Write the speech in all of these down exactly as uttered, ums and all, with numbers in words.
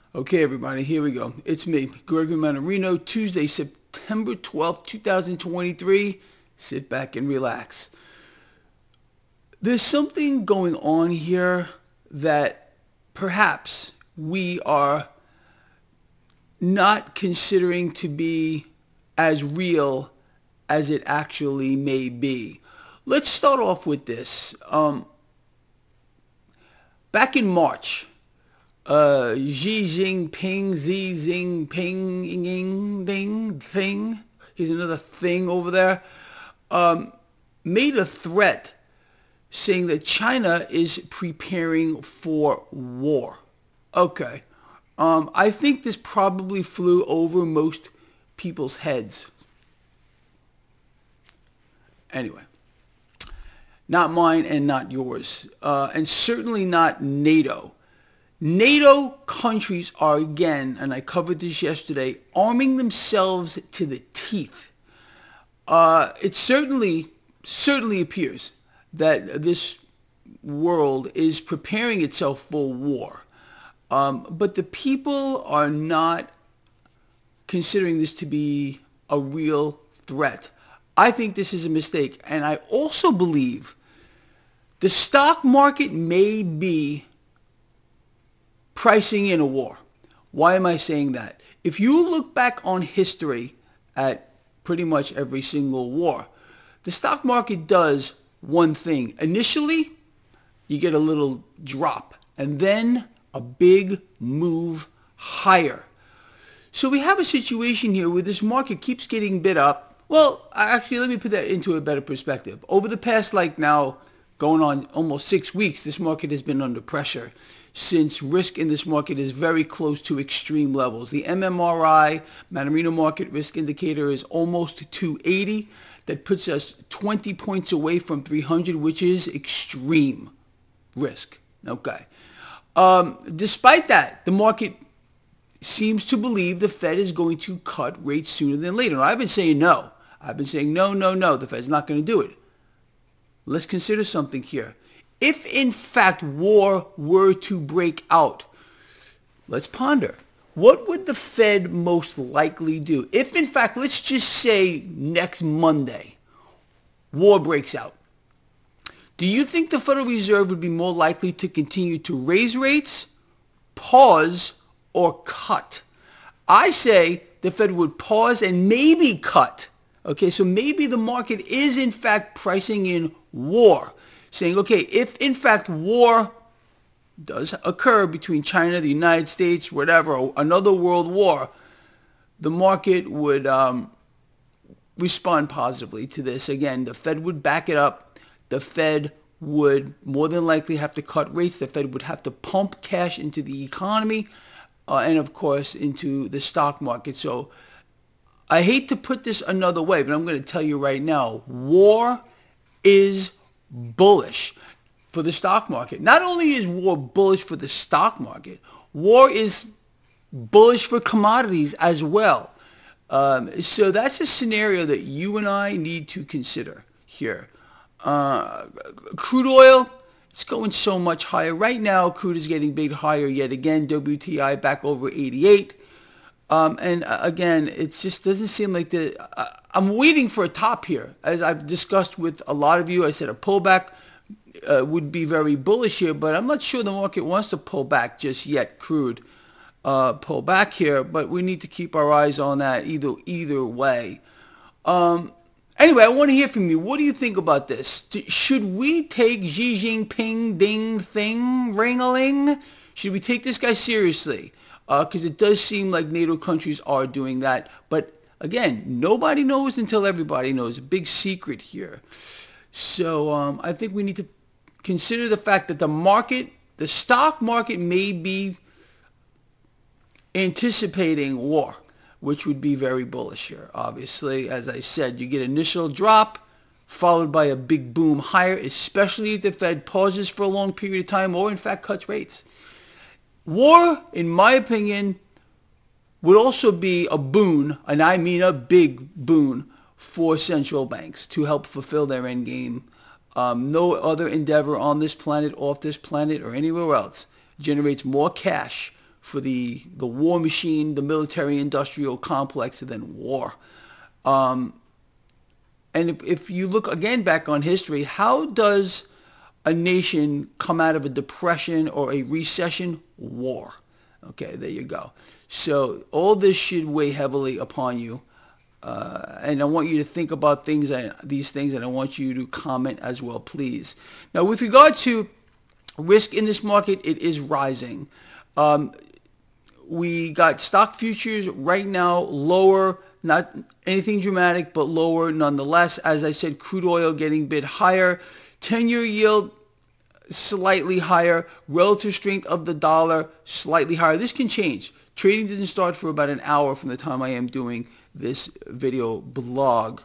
Okay, everybody, here we go. It's me, Gregory Manarino, Tuesday, September twelfth, twenty twenty-three. Sit back and relax. There's something going on here that perhaps we are not considering to be as real as it actually may be. Let's start off with this. Um, back in March, Uh, Xi Jinping, Xi Jinping, Ying, Ding, thing, he's another thing over there, um, made a threat saying that China is preparing for war. Okay. Um, I think this probably flew over most people's heads. Anyway, not mine and not yours, uh, and certainly not NATO. NATO countries are again, and I covered this yesterday, arming themselves to the teeth. Uh, it certainly, certainly appears that this world is preparing itself for war. Um, but the people are not considering this to be a real threat. I think this is a mistake. And I also believe the stock market may be pricing in a war. Why am I saying that? If you look back on history at pretty much every single war, the stock market does one thing. Initially, you get a little drop and then a big move higher. So we have a situation here where this market keeps getting bid up. Well, actually, let me put that into a better perspective. Over the past, like now, going on almost six weeks, this market has been under pressure, since risk in this market is very close to extreme levels. The M M R I, Manarino Market Risk Indicator, is almost two eighty. That puts us twenty points away from three hundred, which is extreme risk. Okay. Um, despite that, the market seems to believe the Fed is going to cut rates sooner than later. Now, I've been saying no. I've been saying no, no, no. The Fed's not going to do it. Let's consider something here. If, in fact, war were to break out, let's ponder. What would the Fed most likely do? If, in fact, let's just say next Monday, war breaks out. Do you think the Federal Reserve would be more likely to continue to raise rates, pause, or cut? I say the Fed would pause and maybe cut. Okay, so maybe the market is, in fact, pricing in war, saying, okay, if in fact war does occur between China, the United States, whatever, or another world war, the market would um, respond positively to this. Again, the Fed would back it up. The Fed would more than likely have to cut rates. The Fed would have to pump cash into the economy uh, and, of course, into the stock market. So I hate to put this another way, but I'm going to tell you right now, war is bullish for the stock market. Not only is war bullish for the stock market, war is bullish for commodities as well. Um, so that's a scenario that you and I need to consider here. Uh, crude oil, it's going so much higher. Right now, crude is getting big higher yet again. W T I back over eighty-eight. Um, and uh, again, it just doesn't seem like the... Uh, I'm waiting for a top here. As I've discussed with a lot of you, I said a pullback uh, would be very bullish here, but I'm not sure the market wants to pull back just yet, crude uh, pull back here, but we need to keep our eyes on that either either way. Um, anyway, I want to hear from you. What do you think about this? Should we take Xi Jinping ding thing ring-a-ling? Should we take this guy seriously? Because uh, it does seem like NATO countries are doing that, but again, nobody knows until everybody knows. A big secret here. So um, I think we need to consider the fact that the market, the stock market may be anticipating war, which would be very bullish here. Obviously, as I said, you get initial drop followed by a big boom higher, especially if the Fed pauses for a long period of time or in fact cuts rates. War, in my opinion, would also be a boon, and I mean a big boon, for central banks to help fulfill their end game. Um, no other endeavor on this planet, off this planet, or anywhere else generates more cash for the, the war machine, the military-industrial complex, and then war. Um, and if, if you look again back on history, how does a nation come out of a depression or a recession? War. Okay, there you go. So all this should weigh heavily upon you. Uh, and I want you to think about things, and these things, and I want you to comment as well, please. Now, with regard to risk in this market, it is rising. Um, we got stock futures right now lower, not anything dramatic, but lower nonetheless. As I said, crude oil getting bid higher. ten-year yield slightly higher. Relative strength of the dollar slightly higher. This can change. Trading didn't start for about an hour from the time I am doing this video blog.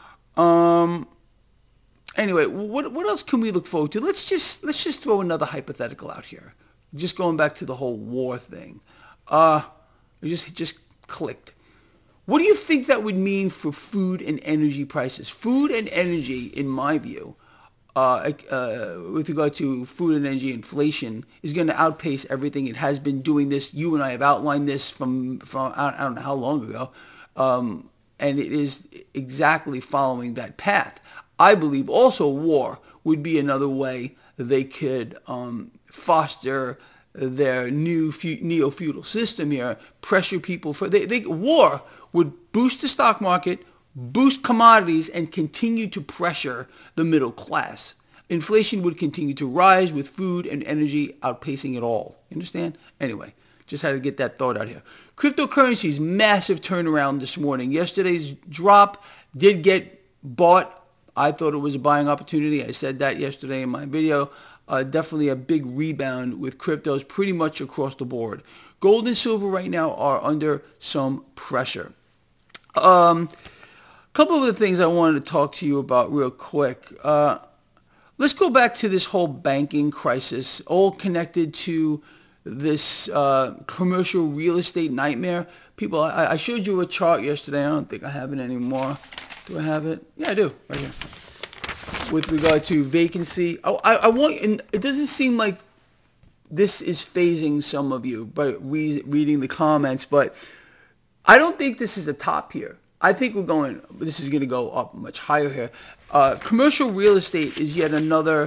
Um, anyway, what what else can we look forward to? Let's just let's just throw another hypothetical out here. Just going back to the whole war thing. Uh, it just it just clicked. What do you think that would mean for food and energy prices? Food and energy, in my view, uh, uh, with regard to food and energy inflation, is going to outpace everything. It has been doing this. You and I have outlined this from from I don't know how long ago. Um, and it is exactly following that path. I believe also war would be another way they could um, foster their new neo-feudal system here, pressure people for they, they war would boost the stock market, boost commodities, and continue to pressure the middle class. Inflation would continue to rise with food and energy outpacing it all. You understand? Anyway, just had to get that thought out here. Cryptocurrencies, massive turnaround this morning. Yesterday's drop did get bought. I thought it was a buying opportunity. I said that yesterday in my video. Uh, definitely a big rebound with cryptos pretty much across the board. Gold and silver right now are under some pressure. A um, couple of the things I wanted to talk to you about real quick. Uh, let's go back to this whole banking crisis, all connected to this uh, commercial real estate nightmare. People, I, I showed you a chart yesterday. I don't think I have it anymore. Do I have it? Yeah, I do. Right here. With regard to vacancy. I, I, I want, and it doesn't seem like this is phasing some of you by re reading the comments, but I don't think this is the top here. I think we're going, this is going to go up much higher here. Uh, commercial real estate is yet another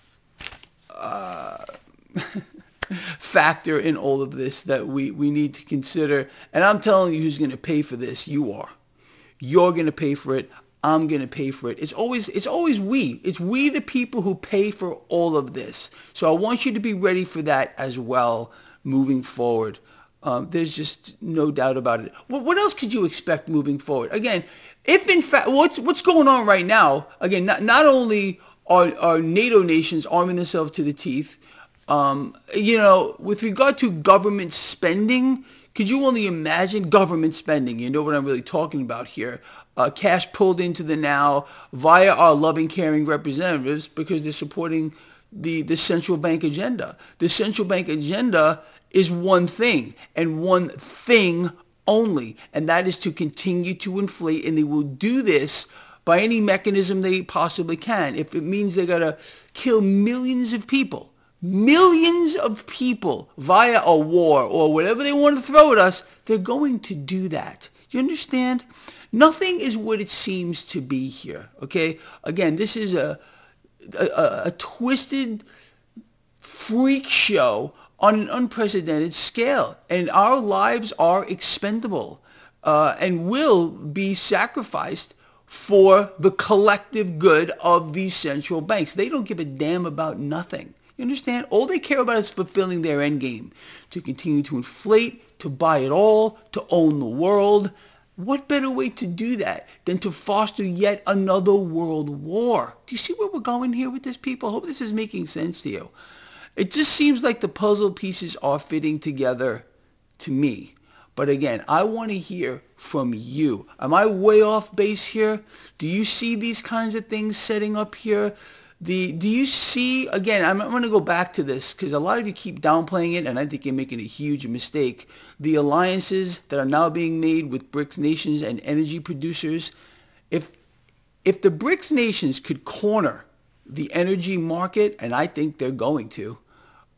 uh, factor in all of this that we, we need to consider. And I'm telling you who's going to pay for this. You are. You're going to pay for it. I'm going to pay for it. It's always, it's always we. It's we the people who pay for all of this. So I want you to be ready for that as well moving forward. Um, there's just no doubt about it. What, what else could you expect moving forward? Again, if in fact, what's, what's going on right now, again, not, not only are, are NATO nations arming themselves to the teeth, um, you know, with regard to government spending, could you only imagine government spending? You know what I'm really talking about here. Uh, cash pulled into the now via our loving, caring representatives because they're supporting the, the central bank agenda. The central bank agenda is one thing and one thing only, and that is to continue to inflate, and they will do this by any mechanism they possibly can. If it means they got to kill millions of people, millions of people via a war or whatever they want to throw at us, they're going to do that. Do you understand? Nothing is what it seems to be here, okay? Again, this is a, a, a twisted freak show on an unprecedented scale, and our lives are expendable uh, and will be sacrificed for the collective good of these central banks. They don't give a damn about nothing. You understand? All they care about is fulfilling their end game, to continue to inflate, to buy it all, to own the world. What better way to do that than to foster yet another world war? Do you see where we're going here with this, people? I hope this is making sense to you. It just seems like the puzzle pieces are fitting together to me. But again, I want to hear from you. Am I way off base here? Do you see these kinds of things setting up here? The, do you see, again, I'm, I'm going to go back to this because a lot of you keep downplaying it, and I think you're making a huge mistake. The alliances that are now being made with BRICS nations and energy producers, if, if the BRICS nations could corner the energy market, and I think they're going to,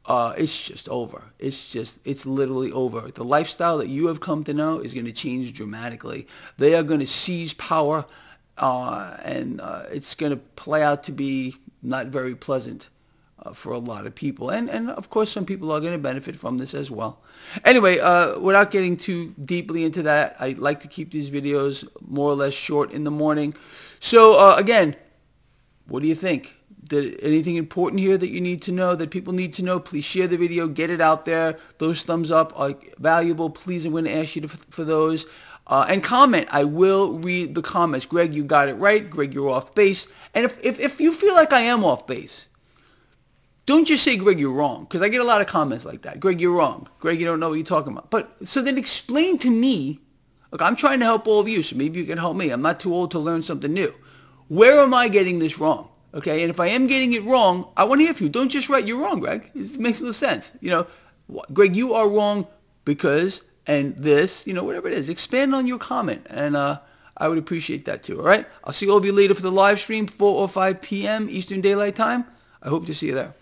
uh, it's just over. It's just, it's literally over. The lifestyle that you have come to know is going to change dramatically. They are going to seize power, uh, and uh, it's going to play out to be not very pleasant uh, for a lot of people. And, and of course, some people are going to benefit from this as well. Anyway, uh, without getting too deeply into that, I like to keep these videos more or less short in the morning. So uh, again, what do you think? Did anything important here that you need to know, that people need to know? Please share the video, get it out there. Those thumbs up are valuable. Please, I'm going to ask you to, for those. Uh, and comment. I will read the comments. Greg, you got it right. Greg, you're off base. And if, if, if you feel like I am off base, don't just say, Greg, you're wrong, because I get a lot of comments like that. Greg, you're wrong. Greg, you don't know what you're talking about. But so then explain to me. Look, I'm trying to help all of you, so maybe you can help me. I'm not too old to learn something new. Where am I getting this wrong? Okay, and if I am getting it wrong, I want to hear from you. Don't just write, you're wrong, Greg. It makes no sense. You know, Greg, you are wrong because, and this, you know, whatever it is. Expand on your comment, and uh, I would appreciate that too, all right? I'll see all of you later for the live stream, four or five p m Eastern Daylight Time. I hope to see you there.